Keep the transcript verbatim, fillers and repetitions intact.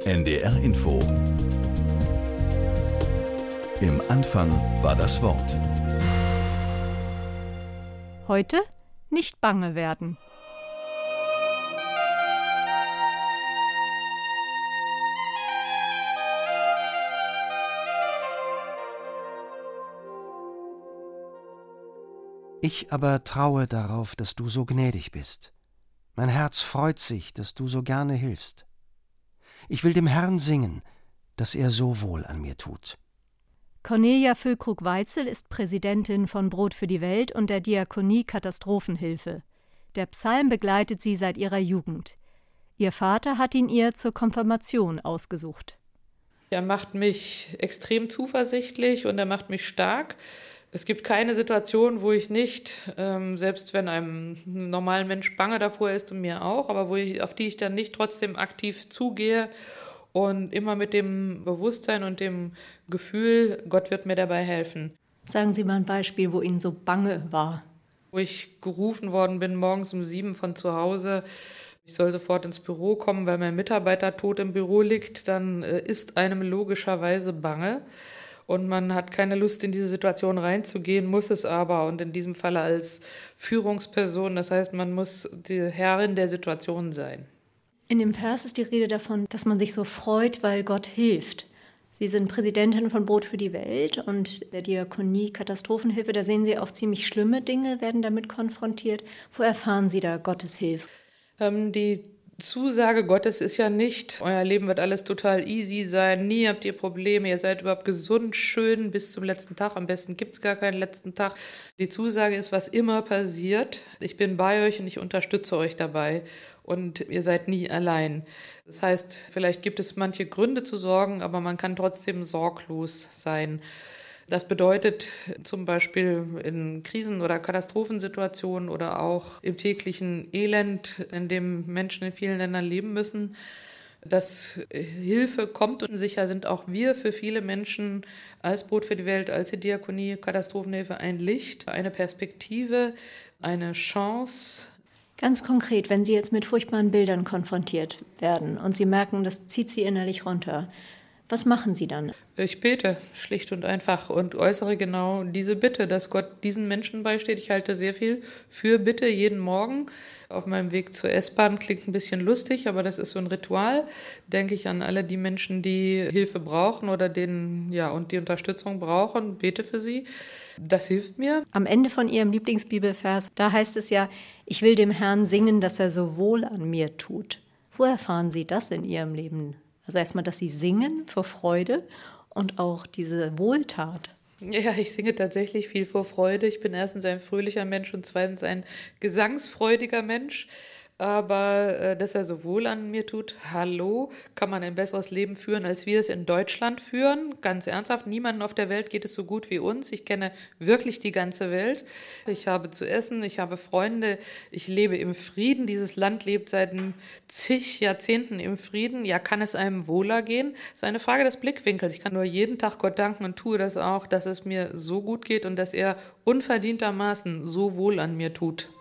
N D R Info. Im Anfang war das Wort. Heute nicht bange werden. Ich aber traue darauf, dass du so gnädig bist. Mein Herz freut sich, dass du so gerne hilfst. Ich will dem Herrn singen, dass er so wohl an mir tut. Cornelia Füllkrug-Weitzel ist Präsidentin von Brot für die Welt und der Diakonie Katastrophenhilfe. Der Psalm begleitet sie seit ihrer Jugend. Ihr Vater hat ihn ihr zur Konfirmation ausgesucht. Er macht mich extrem zuversichtlich und er macht mich stark. Es gibt keine Situation, wo ich nicht, ähm, selbst wenn einem normalen Mensch bange davor ist und mir auch, aber wo ich, auf die ich dann nicht trotzdem aktiv zugehe und immer mit dem Bewusstsein und dem Gefühl, Gott wird mir dabei helfen. Sagen Sie mal ein Beispiel, wo Ihnen so bange war. Wo ich gerufen worden bin, morgens um sieben von zu Hause, ich soll sofort ins Büro kommen, weil mein Mitarbeiter tot im Büro liegt, dann äh, ist einem logischerweise bange. Und man hat keine Lust, in diese Situation reinzugehen, muss es aber. Und in diesem Falle als Führungsperson, das heißt, man muss die Herrin der Situation sein. In dem Vers ist die Rede davon, dass man sich so freut, weil Gott hilft. Sie sind Präsidentin von Brot für die Welt und der Diakonie Katastrophenhilfe. Da sehen Sie auch ziemlich schlimme Dinge, werden damit konfrontiert. Wo erfahren Sie da Gottes Hilfe? Ähm, die Zusage Gottes ist ja nicht, euer Leben wird alles total easy sein, nie habt ihr Probleme, ihr seid überhaupt gesund, schön bis zum letzten Tag, am besten gibt es gar keinen letzten Tag. Die Zusage ist, was immer passiert, ich bin bei euch und ich unterstütze euch dabei und ihr seid nie allein. Das heißt, vielleicht gibt es manche Gründe zu sorgen, aber man kann trotzdem sorglos sein. Das bedeutet zum Beispiel in Krisen- oder Katastrophensituationen oder auch im täglichen Elend, in dem Menschen in vielen Ländern leben müssen, dass Hilfe kommt und sicher sind auch wir für viele Menschen als Brot für die Welt, als die Diakonie Katastrophenhilfe ein Licht, eine Perspektive, eine Chance. Ganz konkret, wenn Sie jetzt mit furchtbaren Bildern konfrontiert werden und Sie merken, das zieht Sie innerlich runter, was machen Sie dann? Ich bete schlicht und einfach und äußere genau diese Bitte, dass Gott diesen Menschen beisteht. Ich halte sehr viel für Bitte jeden Morgen. Auf meinem Weg zur S-Bahn klingt ein bisschen lustig, aber das ist so ein Ritual. Denke ich an alle die Menschen, die Hilfe brauchen oder denen ja und die Unterstützung brauchen, bete für sie. Das hilft mir. Am Ende von Ihrem Lieblingsbibelvers, da heißt es ja, ich will dem Herrn singen, dass er so wohl an mir tut. Wo erfahren Sie das in Ihrem Leben? Also erstmal, dass Sie singen vor Freude und auch diese Wohltat. Ja, ich singe tatsächlich viel vor Freude. Ich bin erstens ein fröhlicher Mensch und zweitens ein gesangsfreudiger Mensch. Aber äh, dass er so wohl an mir tut, hallo, kann man ein besseres Leben führen, als wir es in Deutschland führen? Ganz ernsthaft, niemandem auf der Welt geht es so gut wie uns. Ich kenne wirklich die ganze Welt. Ich habe zu essen, ich habe Freunde, ich lebe im Frieden. Dieses Land lebt seit zig Jahrzehnten im Frieden. Ja, kann es einem wohler gehen? Das ist eine Frage des Blickwinkels. Ich kann nur jeden Tag Gott danken und tue das auch, dass es mir so gut geht und dass er unverdientermaßen so wohl an mir tut.